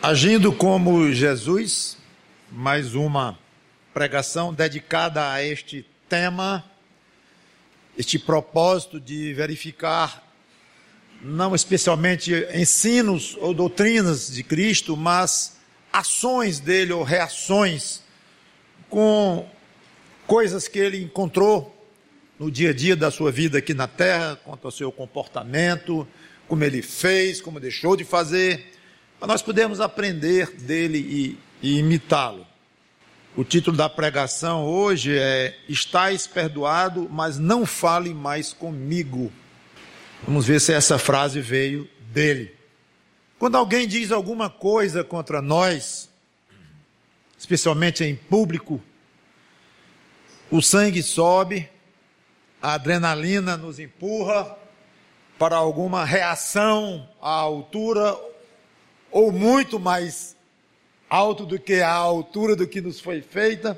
Agindo como Jesus, mais uma pregação dedicada a este tema, este propósito de verificar, não especialmente ensinos ou doutrinas de Cristo, mas ações dele ou reações com coisas que ele encontrou no dia a dia da sua vida aqui na terra, quanto ao seu comportamento, como ele fez, como deixou de fazer, para nós podermos aprender dele e imitá-lo. O título da pregação hoje é "Estais perdoado, mas não fale mais comigo". Vamos ver se essa frase veio dele. Quando alguém diz alguma coisa contra nós, especialmente em público, o sangue sobe, a adrenalina nos empurra para alguma reação à altura ou muito mais alto do que a altura do que nos foi feita,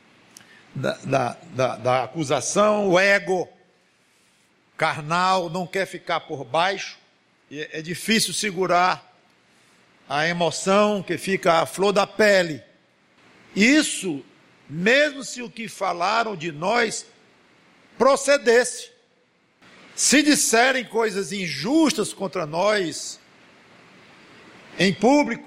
da acusação. O ego carnal não quer ficar por baixo, e é difícil segurar a emoção que fica à flor da pele. Isso, mesmo se o que falaram de nós procedesse. Se disserem coisas injustas contra nós, em público,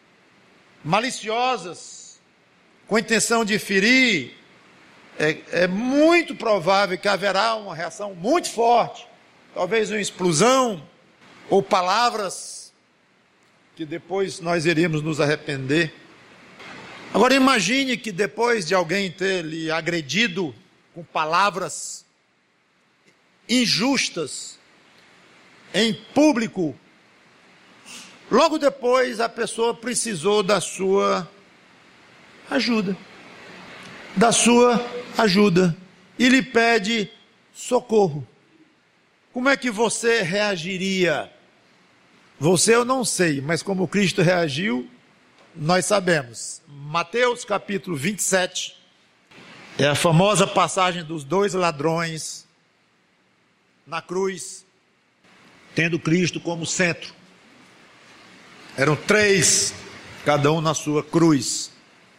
maliciosas, com intenção de ferir, é muito provável que haverá uma reação muito forte, talvez uma explosão, ou palavras que depois nós iríamos nos arrepender. Agora imagine que depois de alguém ter lhe agredido com palavras injustas, em público, logo depois a pessoa precisou da sua ajuda, e lhe pede socorro. Como é que você reagiria? Você eu não sei, mas como Cristo reagiu, nós sabemos. Mateus capítulo 27, é a famosa passagem dos dois ladrões na cruz, tendo Cristo como centro. Eram três, cada um na sua cruz.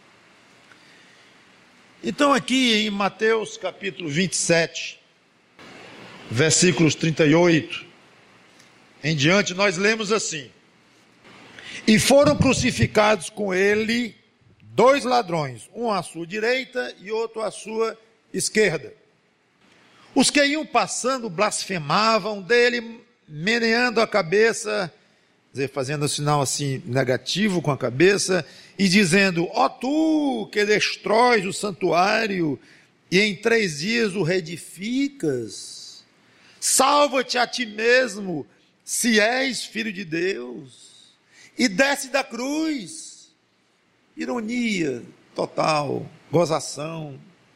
Então aqui em Mateus capítulo 27, versículos 38 em diante, nós lemos assim: "E foram crucificados com ele dois ladrões, um à sua direita e outro à sua esquerda. Os que iam passando blasfemavam dele, meneando a cabeça", fazendo um sinal assim negativo com a cabeça, e dizendo: "Ó tu que destróis o santuário e em 3 dias o reedificas, salva-te a ti mesmo, se és filho de Deus, e desce da cruz." Ironia total, gozação.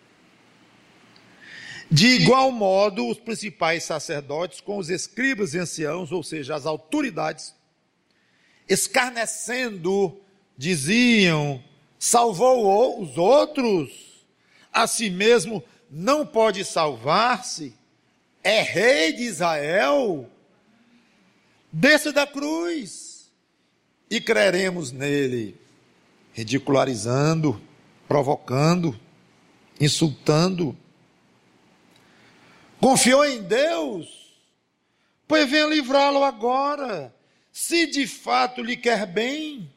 De igual modo, os principais sacerdotes com os escribas e anciãos, ou seja, as autoridades, escarnecendo, diziam: "Salvou os outros, a si mesmo não pode salvar-se, é rei de Israel, desça da cruz e creremos nele." Ridicularizando, provocando, insultando. Confiou em Deus? Pois venha livrá-lo agora, se de fato lhe quer bem.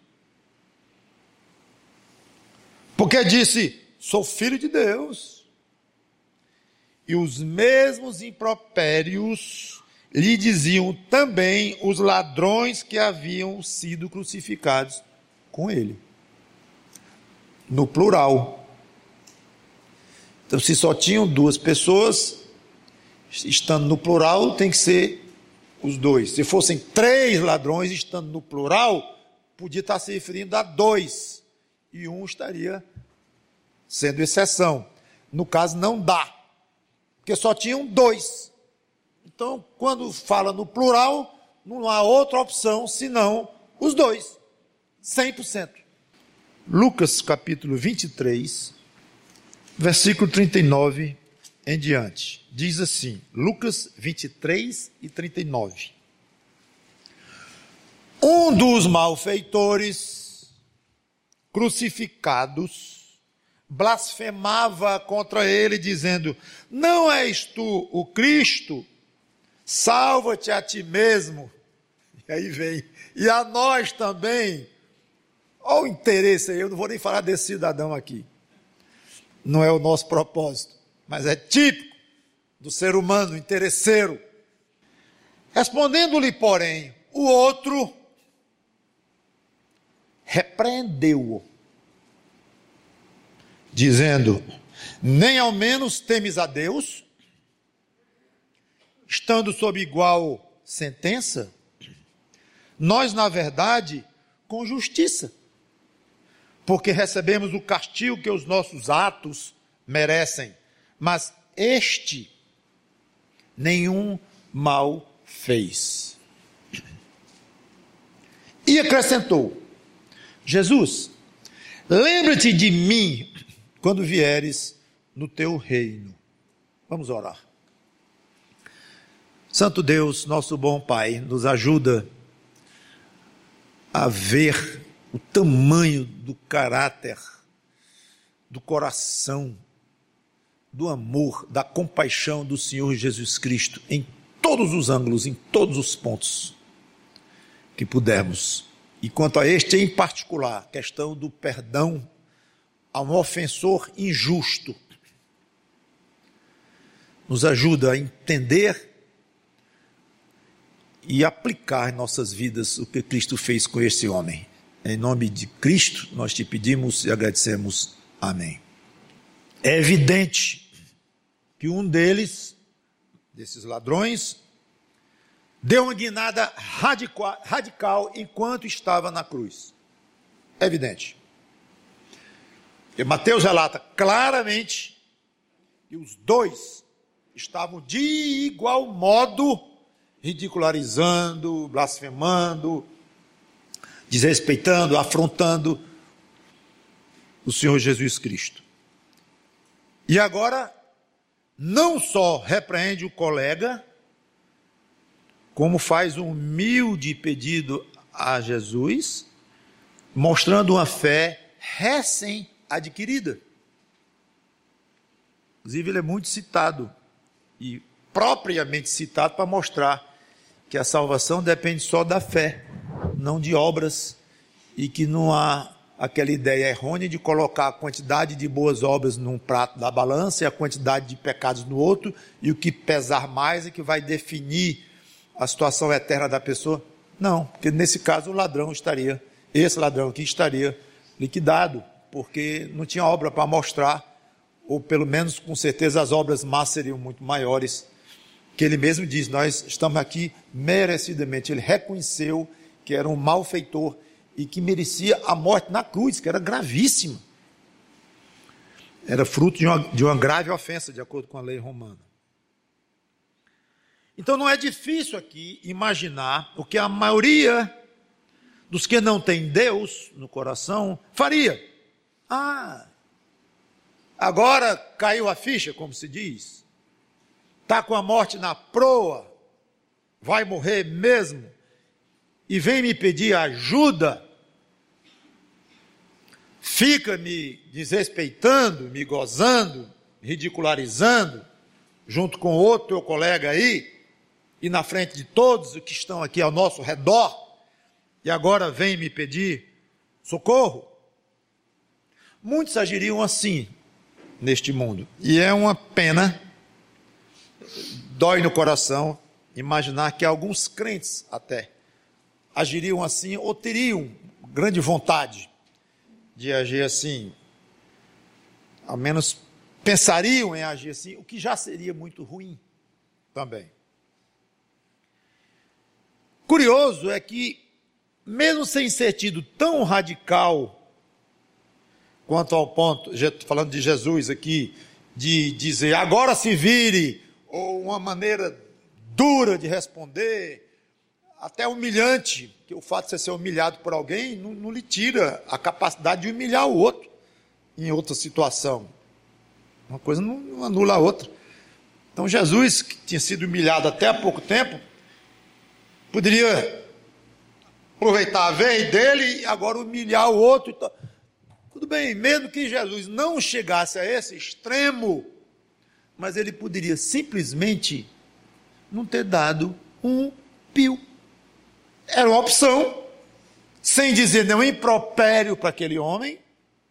Porque disse: "Sou filho de Deus." E os mesmos impropérios lhe diziam também os ladrões que haviam sido crucificados com ele. No plural. Então, se só tinham 2 pessoas, estando no plural, tem que ser os 2. Se fossem 3 ladrões, estando no plural, podia estar se referindo a 2. E um estaria sendo exceção. No caso, não dá. Porque só tinham 2. Então, quando fala no plural, não há outra opção senão os 2. 100%. Lucas capítulo 23, versículo 39 em diante. Diz assim, Lucas 23 e 39. Um dos malfeitores crucificados, blasfemava contra ele, dizendo: não és tu o Cristo? Salva-te a ti mesmo. E aí vem, e a nós também. Olha o interesse aí, eu não vou nem falar desse cidadão aqui. Não é o nosso propósito, mas é típico do ser humano interesseiro. Respondendo-lhe, porém, o outro repreendeu-o, dizendo: nem ao menos temes a Deus, estando sob igual sentença? Nós, na verdade, com justiça, porque recebemos o castigo que os nossos atos merecem, mas este nenhum mal fez. E acrescentou: Jesus, lembra-te de mim quando vieres no teu reino. Vamos orar. Santo Deus, nosso bom Pai, nos ajuda a ver o tamanho do caráter, do coração, do amor, da compaixão do Senhor Jesus Cristo em todos os ângulos, em todos os pontos que pudermos. E quanto a este em particular, questão do perdão a um ofensor injusto, nos ajuda a entender e aplicar em nossas vidas o que Cristo fez com esse homem. Em nome de Cristo, nós te pedimos e agradecemos. Amém. É evidente que um desses ladrões, deu uma guinada radical enquanto estava na cruz. É evidente. E Mateus relata claramente que os dois estavam de igual modo ridicularizando, blasfemando, desrespeitando, afrontando o Senhor Jesus Cristo. E agora, não só repreende o colega, como faz um humilde pedido a Jesus, mostrando uma fé recém-adquirida. Inclusive, ele é muito citado, e propriamente citado para mostrar que a salvação depende só da fé, não de obras, e que não há aquela ideia errônea de colocar a quantidade de boas obras num prato da balança e a quantidade de pecados no outro, e o que pesar mais é que vai definir a situação eterna da pessoa. Não, porque nesse caso esse ladrão aqui estaria liquidado, porque não tinha obra para mostrar, ou pelo menos com certeza as obras más seriam muito maiores, que ele mesmo diz: nós estamos aqui merecidamente. Ele reconheceu que era um malfeitor e que merecia a morte na cruz, que era gravíssima. Era fruto de uma grave ofensa, de acordo com a lei romana. Então não é difícil aqui imaginar o que a maioria dos que não tem Deus no coração faria. Agora caiu a ficha, como se diz. Está com a morte na proa, vai morrer mesmo, e vem me pedir ajuda, fica me desrespeitando, me gozando, ridicularizando, junto com outro teu colega aí, e na frente de todos os que estão aqui ao nosso redor, e agora vem me pedir socorro. Muitos agiriam assim neste mundo, e é uma pena, dói no coração imaginar que alguns crentes até agiriam assim, ou teriam grande vontade de agir assim, ao menos pensariam em agir assim, o que já seria muito ruim também. Curioso é que, mesmo sem ser tido tão radical quanto ao ponto, falando de Jesus aqui, de dizer agora se vire, ou uma maneira dura de responder, até humilhante, que o fato de você ser humilhado por alguém não lhe tira a capacidade de humilhar o outro em outra situação. Uma coisa não anula a outra. Então Jesus, que tinha sido humilhado até há pouco tempo, poderia aproveitar a vez dele e agora humilhar o outro. Tudo bem, mesmo que Jesus não chegasse a esse extremo, mas ele poderia simplesmente não ter dado um pio. Era uma opção, sem dizer nenhum impropério para aquele homem,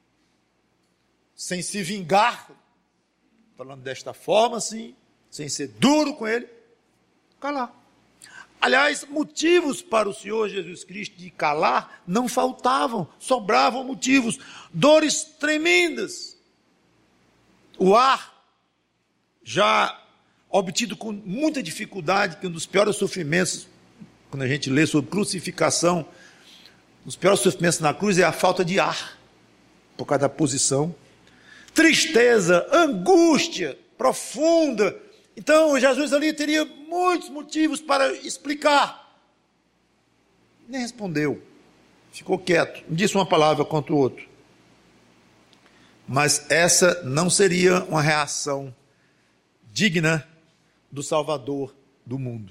sem se vingar, falando desta forma assim, sem ser duro com ele, calar. Aliás, motivos para o Senhor Jesus Cristo de calar não faltavam, sobravam motivos, dores tremendas. O ar, já obtido com muita dificuldade, que um dos piores sofrimentos, quando a gente lê sobre crucificação, um dos piores sofrimentos na cruz é a falta de ar, por causa da posição. Tristeza, angústia profunda. Então, Jesus ali teria muitos motivos para explicar. Nem respondeu. Ficou quieto. Não disse uma palavra contra o outro. Mas essa não seria uma reação digna do Salvador do mundo.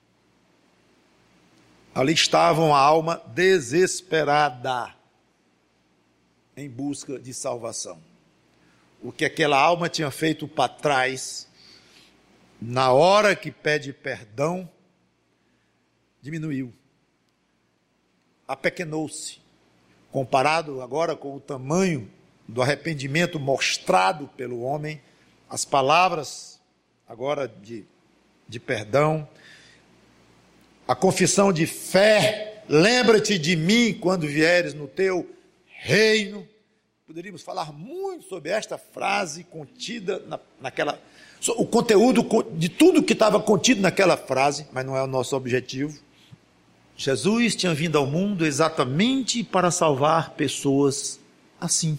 Ali estavam a alma desesperada em busca de salvação. O que aquela alma tinha feito para trás, na hora que pede perdão, diminuiu, apequenou-se, comparado agora com o tamanho do arrependimento mostrado pelo homem, as palavras agora de perdão, a confissão de fé, lembra-te de mim quando vieres no teu reino. Poderíamos falar muito sobre esta frase contida naquela... o conteúdo de tudo que estava contido naquela frase, mas não é o nosso objetivo. Jesus tinha vindo ao mundo exatamente para salvar pessoas assim.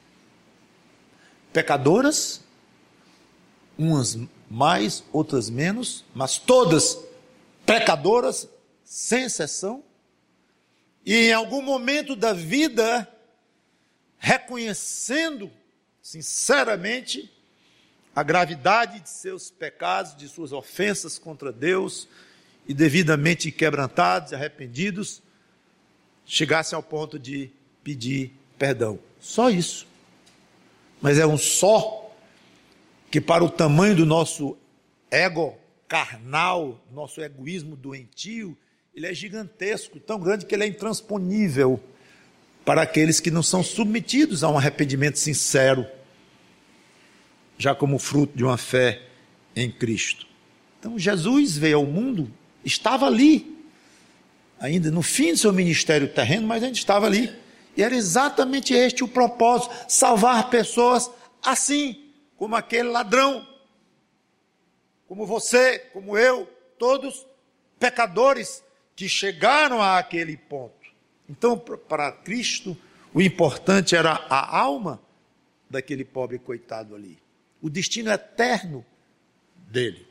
Pecadoras, umas mais, outras menos, mas todas pecadoras, sem exceção, e em algum momento da vida, reconhecendo sinceramente a gravidade de seus pecados, de suas ofensas contra Deus, e devidamente quebrantados, arrependidos, chegassem ao ponto de pedir perdão. Só isso. Mas é um só que, para o tamanho do nosso ego carnal, nosso egoísmo doentio, ele é gigantesco, tão grande que ele é intransponível para aqueles que não são submetidos a um arrependimento sincero, já como fruto de uma fé em Cristo. Então Jesus veio ao mundo, estava ali, ainda no fim do seu ministério terreno, mas ainda estava ali, e era exatamente este o propósito, salvar pessoas assim, como aquele ladrão, como você, como eu, todos pecadores que chegaram àquele ponto. Então, para Cristo, o importante era a alma daquele pobre coitado ali, o destino eterno dele.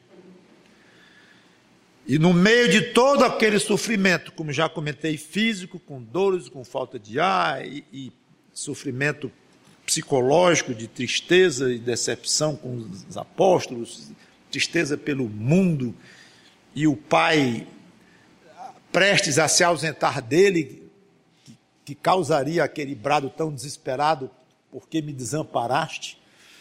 E no meio de todo aquele sofrimento, como já comentei, físico, com dores, com falta de ar e sofrimento psicológico, de tristeza e decepção com os apóstolos, tristeza pelo mundo, e o pai prestes a se ausentar dele, que causaria aquele brado tão desesperado, porque me desamparaste?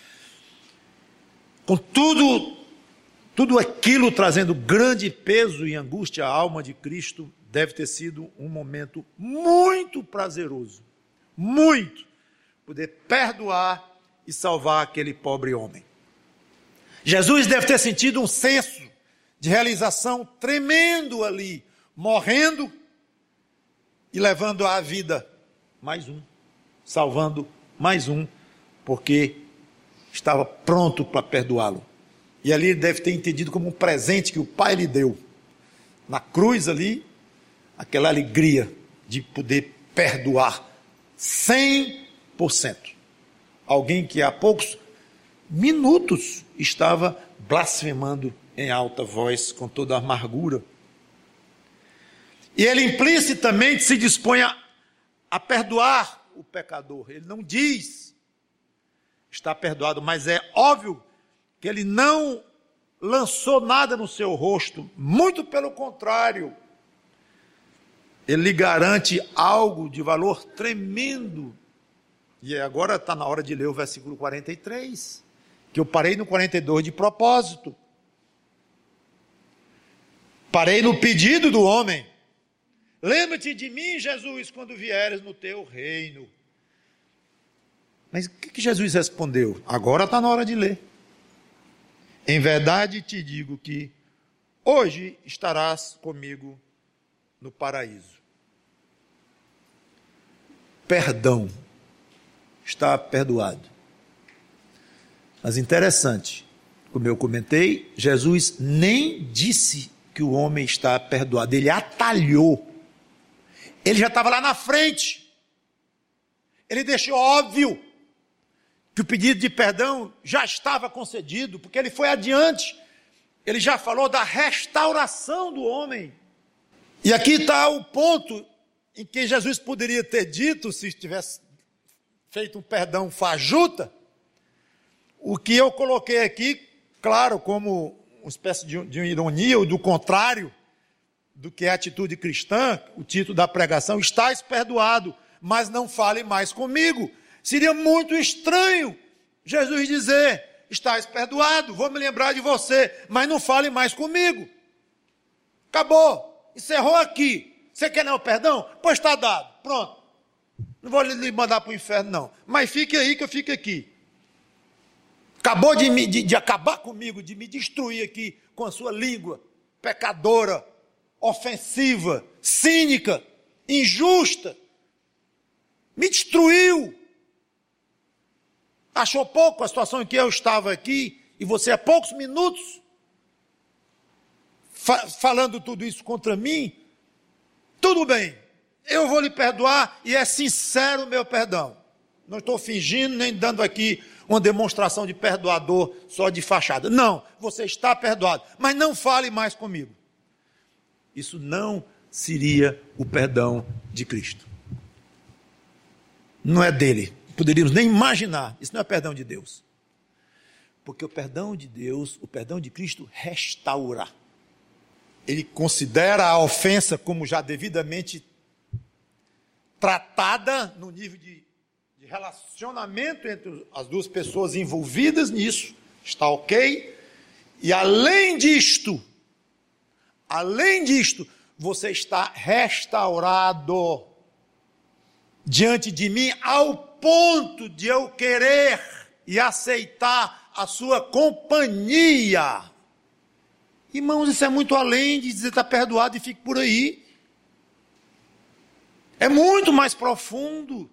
Com tudo aquilo trazendo grande peso e angústia à alma de Cristo, deve ter sido um momento muito prazeroso, muito, poder perdoar e salvar aquele pobre homem. Jesus deve ter sentido um senso de realização tremendo ali, morrendo e levando à vida mais um, salvando mais um, porque estava pronto para perdoá-lo. E ali ele deve ter entendido como um presente que o Pai lhe deu. Na cruz ali, aquela alegria de poder perdoar 100%. Alguém que há poucos minutos estava blasfemando em alta voz, com toda a amargura. E ele implicitamente se dispõe a perdoar o pecador. Ele não diz está perdoado, mas é óbvio que ele não lançou nada no seu rosto, muito pelo contrário, ele lhe garante algo de valor tremendo E agora está na hora de ler o versículo 43, que eu parei no 42 de propósito. Parei no pedido do homem. Lembra-te de mim, Jesus, quando vieres no teu reino. Mas o que Jesus respondeu? Agora está na hora de ler. Em verdade te digo que hoje estarás comigo no paraíso. Perdão. Está perdoado. Mas interessante, como eu comentei, Jesus nem disse que o homem está perdoado, ele atalhou. Ele já estava lá na frente. Ele deixou óbvio que o pedido de perdão já estava concedido, porque ele foi adiante. Ele já falou da restauração do homem. E aqui está o ponto em que Jesus poderia ter dito, se tivesse feito um perdão fajuta, o que eu coloquei aqui, claro, como uma espécie de uma ironia, ou do contrário do que é a atitude cristã, o título da pregação, estás perdoado, mas não fale mais comigo. Seria muito estranho Jesus dizer, estás perdoado, vou me lembrar de você, mas não fale mais comigo. Acabou, encerrou aqui. Você quer não perdão? Pois está dado, pronto. Não vou lhe mandar para o inferno não, mas fique aí que eu fico aqui. Acabou de acabar comigo, de me destruir aqui com a sua língua pecadora, ofensiva, cínica, injusta. Me destruiu. Achou pouco a situação em que eu estava aqui e você há poucos minutos falando tudo isso contra mim? Tudo bem, eu vou lhe perdoar e é sincero o meu perdão. Não estou fingindo nem dando aqui uma demonstração de perdoador só de fachada. Não, você está perdoado, mas não fale mais comigo. Isso não seria o perdão de Cristo. Não é dele. Poderíamos nem imaginar. Isso não é perdão de Deus. Porque o perdão de Deus, o perdão de Cristo restaura. Ele considera a ofensa como já devidamente tratada no nível de relacionamento entre as duas pessoas envolvidas nisso. Está ok. E além disto, você está restaurado diante de mim ao ponto de eu querer e aceitar a sua companhia. Irmãos, isso é muito além de dizer está perdoado e fique por aí. É muito mais profundo.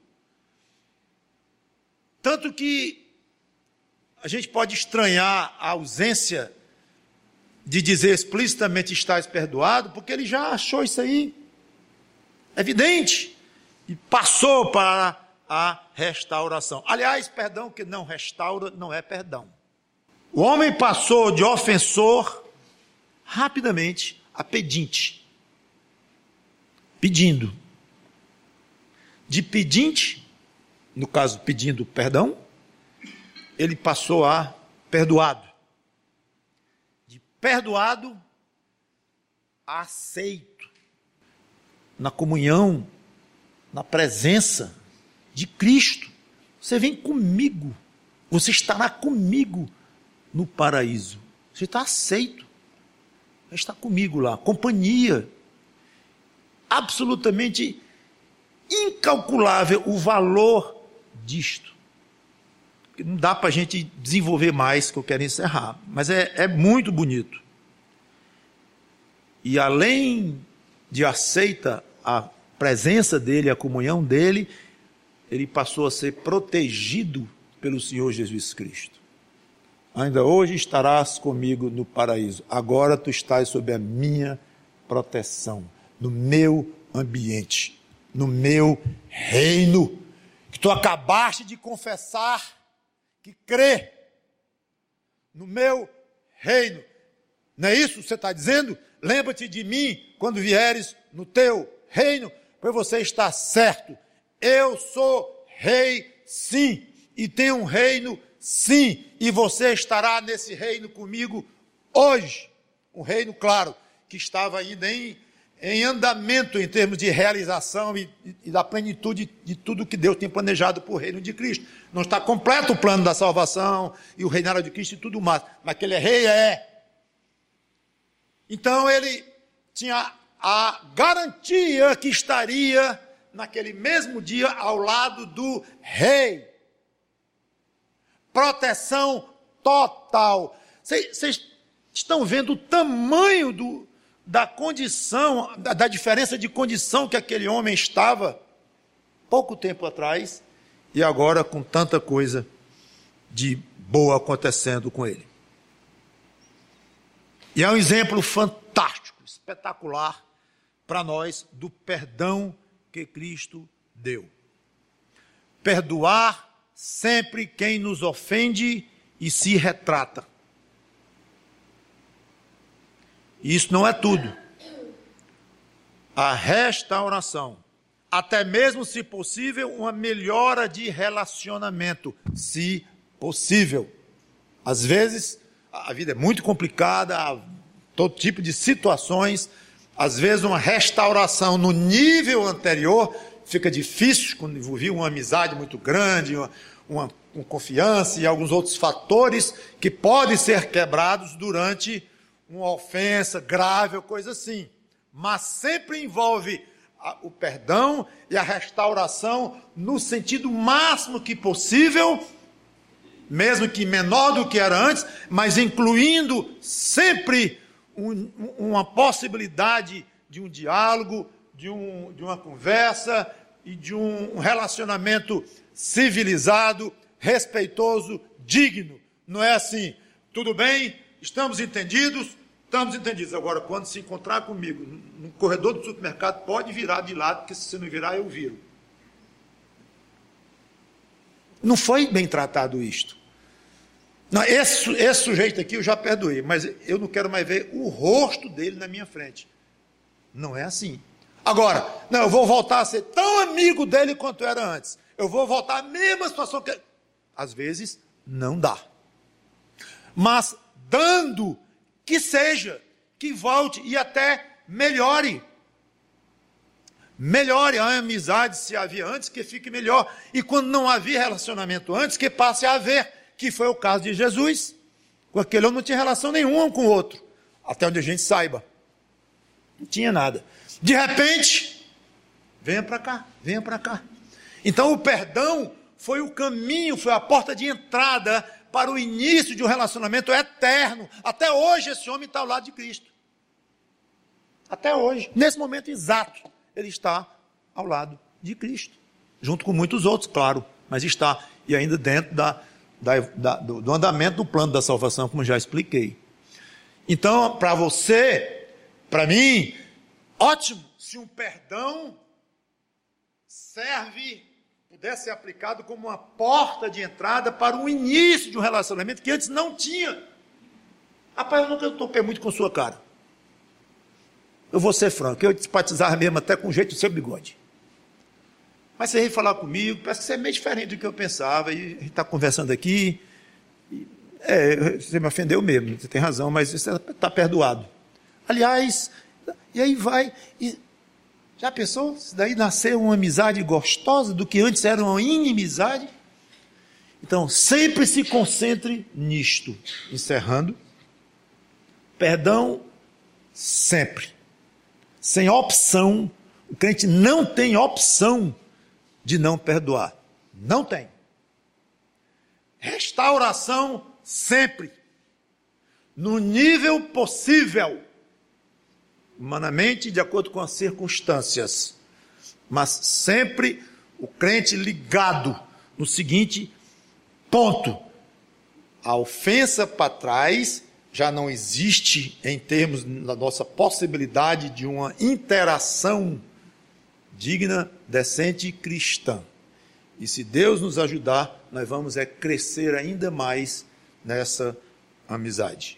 Tanto que a gente pode estranhar a ausência de dizer explicitamente estás perdoado, porque ele já achou isso aí. É evidente. E passou para a restauração. Aliás, perdão que não restaura não é perdão. O homem passou de ofensor rapidamente a pedinte. Pedindo. De pedinte, no caso pedindo perdão, ele passou a perdoado. De perdoado a aceito. Na comunhão, na presença de Cristo. Você vem comigo. Você estará comigo no paraíso. Você está aceito. Está comigo lá. Companhia. Absolutamente incalculável o valor disto. Não dá para a gente desenvolver mais, que eu quero encerrar. Mas é muito bonito. E além de aceita a presença dele, a comunhão dele, ele passou a ser protegido pelo Senhor Jesus Cristo. Ainda hoje estarás comigo no paraíso. Agora tu estás sob a minha proteção, no meu ambiente, no meu reino, que tu acabaste de confessar que crê no meu reino. Não é isso que você está dizendo? Lembra-te de mim quando vieres no teu reino, pois você está certo. Eu sou rei, sim, e tenho um reino, sim, e você estará nesse reino comigo hoje. Um reino, claro, que estava ainda em em andamento em termos de realização e da plenitude de tudo que Deus tem planejado para o reino de Cristo. Não está completo o plano da salvação e o reinado de Cristo e tudo mais, mas que ele é rei, é. Então ele tinha a garantia que estaria naquele mesmo dia ao lado do rei. Proteção total. Vocês estão vendo o tamanho da condição, da diferença de condição que aquele homem estava pouco tempo atrás e agora com tanta coisa de boa acontecendo com ele. E é um exemplo fantástico, espetacular para nós do perdão que Cristo deu. Perdoar sempre quem nos ofende e se retrata. Isso não é tudo. A restauração, até mesmo, se possível, uma melhora de relacionamento, se possível. Às vezes, a vida é muito complicada, há todo tipo de situações, às vezes uma restauração no nível anterior fica difícil, quando envolve uma amizade muito grande, uma confiança e alguns outros fatores que podem ser quebrados durante uma ofensa grave ou coisa assim, mas sempre envolve o perdão e a restauração no sentido máximo que possível, mesmo que menor do que era antes, mas incluindo sempre uma possibilidade de um diálogo, de uma conversa e de um relacionamento civilizado, respeitoso, digno. Não é assim, tudo bem, estamos entendidos. Agora, quando se encontrar comigo no corredor do supermercado, pode virar de lado, porque se você não virar, eu viro. Não foi bem tratado isto. Não, esse sujeito aqui eu já perdoei, mas eu não quero mais ver o rosto dele na minha frente. Não é assim. Agora, não, eu vou voltar a ser tão amigo dele quanto era antes. Eu vou voltar à mesma situação que... Às vezes, não dá. Mas, dando... que seja, que volte e até melhore. Melhore a amizade, se havia antes, que fique melhor. E quando não havia relacionamento antes, que passe a haver, que foi o caso de Jesus. Com aquele homem não tinha relação nenhuma um com o outro, até onde a gente saiba. Não tinha nada. De repente, venha para cá, venha para cá. Então o perdão foi o caminho, foi a porta de entrada para o início de um relacionamento eterno. Até hoje esse homem está ao lado de Cristo. Até hoje, nesse momento exato, ele está ao lado de Cristo. Junto com muitos outros, claro, mas está. E ainda dentro do andamento do plano da salvação, como já expliquei. Então, para você, para mim, ótimo se um perdão pudesse ser aplicado como uma porta de entrada para o início de um relacionamento que antes não tinha. Rapaz, eu nunca topei muito com sua cara. Eu vou ser franco, eu simpatizava mesmo até com o jeito do seu bigode. Mas você veio falar comigo, parece que você é meio diferente do que eu pensava, e a gente está conversando aqui, você me ofendeu mesmo, você tem razão, mas você está perdoado. Aliás, e aí vai... Já pensou? Se daí nasceu uma amizade gostosa do que antes era uma inimizade? Então, sempre se concentre nisto. Encerrando. Perdão sempre. Sem opção. O crente não tem opção de não perdoar. Não tem. Restauração sempre. No nível possível. Humanamente, de acordo com as circunstâncias, mas sempre o crente ligado no seguinte ponto: a ofensa para trás já não existe em termos da nossa possibilidade de uma interação digna, decente e cristã. E se Deus nos ajudar, nós vamos crescer ainda mais nessa amizade.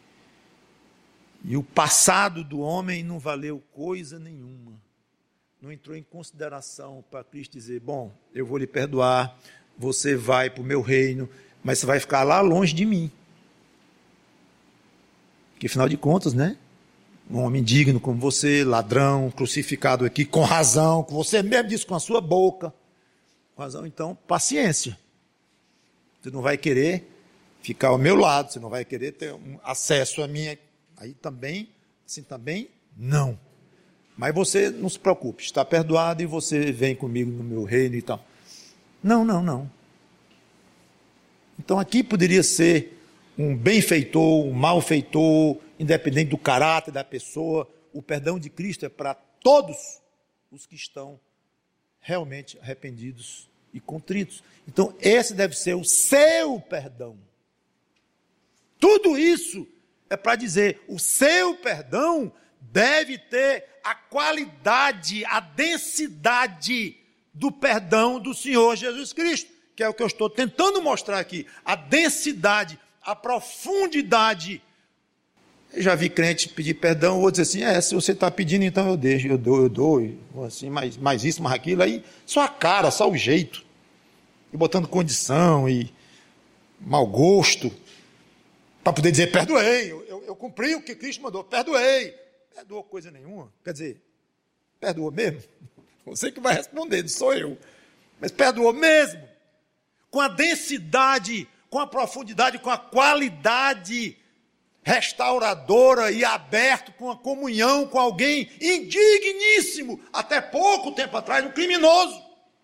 E o passado do homem não valeu coisa nenhuma. Não entrou em consideração para Cristo dizer, bom, eu vou lhe perdoar, você vai para o meu reino, mas você vai ficar lá longe de mim. Porque, afinal de contas, né? Um homem digno como você, ladrão, crucificado aqui, com razão, que você mesmo disse com a sua boca. Com razão, então, paciência. Você não vai querer ficar ao meu lado, você não vai querer ter acesso a mim. Aí também, assim também, não. Mas você não se preocupe, está perdoado e você vem comigo no meu reino e tal. Não. Então aqui poderia ser um benfeitor, um malfeitor, independente do caráter da pessoa. O perdão de Cristo é para todos os que estão realmente arrependidos e contritos. Então esse deve ser o seu perdão. Tudo isso é para dizer, o seu perdão deve ter a qualidade, a densidade do perdão do Senhor Jesus Cristo, que é o que eu estou tentando mostrar aqui, a densidade, a profundidade. Eu já vi crente pedir perdão, eu vou dizer assim, se você está pedindo, então eu deixo, eu dou, assim, mais isso, mais aquilo, aí só a cara, só o jeito, e botando condição, e mau gosto, para poder dizer, perdoei, eu cumpri o que Cristo mandou, perdoei. Perdoou coisa nenhuma, quer dizer, perdoou mesmo? Você que vai responder, não sou eu. Mas perdoou mesmo? Com a densidade, com a profundidade, com a qualidade restauradora e aberto, com a comunhão com alguém indigníssimo, até pouco tempo atrás, um criminoso.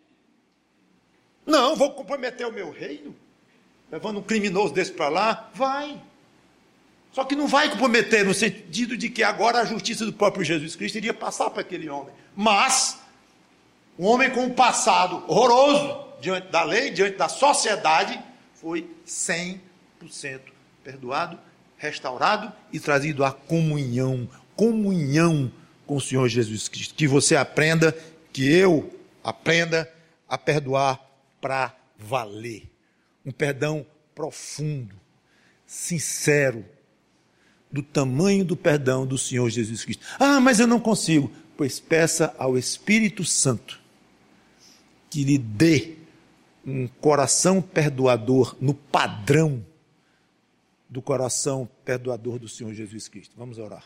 Não, vou comprometer o meu reino, levando um criminoso desse para lá? Vai. Só que não vai comprometer no sentido de que agora a justiça do próprio Jesus Cristo iria passar para aquele homem. Mas, um homem com um passado horroroso diante da lei, diante da sociedade, foi 100% perdoado, restaurado e trazido à comunhão com o Senhor Jesus Cristo. Que você aprenda, que eu aprenda a perdoar para valer. Um perdão profundo, sincero, do tamanho do perdão do Senhor Jesus Cristo. Mas eu não consigo. Pois peça ao Espírito Santo que lhe dê um coração perdoador no padrão do coração perdoador do Senhor Jesus Cristo. Vamos orar.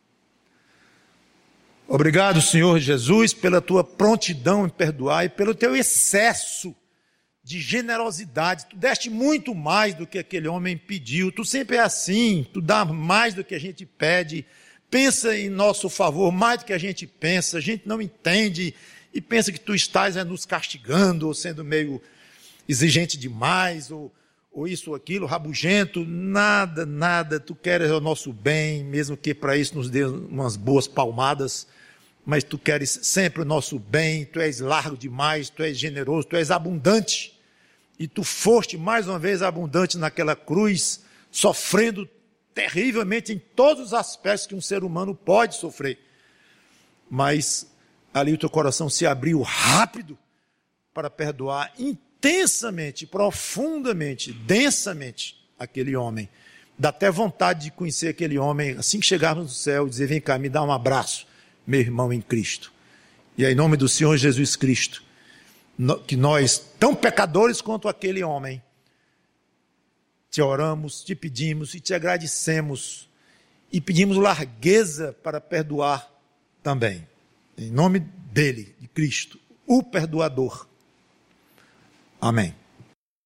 Obrigado, Senhor Jesus, pela tua prontidão em perdoar e pelo teu excesso de generosidade. Tu deste muito mais do que aquele homem pediu. Tu sempre é assim, tu dá mais do que a gente pede, pensa em nosso favor mais do que a gente pensa, a gente não entende e pensa que tu estás nos castigando ou sendo meio exigente demais ou isso ou aquilo, rabugento. Nada, tu queres o nosso bem, mesmo que para isso nos dê umas boas palmadas, mas tu queres sempre o nosso bem, tu és largo demais, tu és generoso, tu és abundante, e tu foste mais uma vez abundante naquela cruz, sofrendo terrivelmente em todos os aspectos que um ser humano pode sofrer, mas ali o teu coração se abriu rápido para perdoar intensamente, profundamente, densamente aquele homem. Dá até vontade de conhecer aquele homem, assim que chegarmos no céu, dizer, vem cá, me dá um abraço, meu irmão em Cristo. E é em nome do Senhor Jesus Cristo, que nós, tão pecadores quanto aquele homem, te oramos, te pedimos e te agradecemos, e pedimos largueza para perdoar também. Em nome dele, de Cristo, o perdoador. Amém.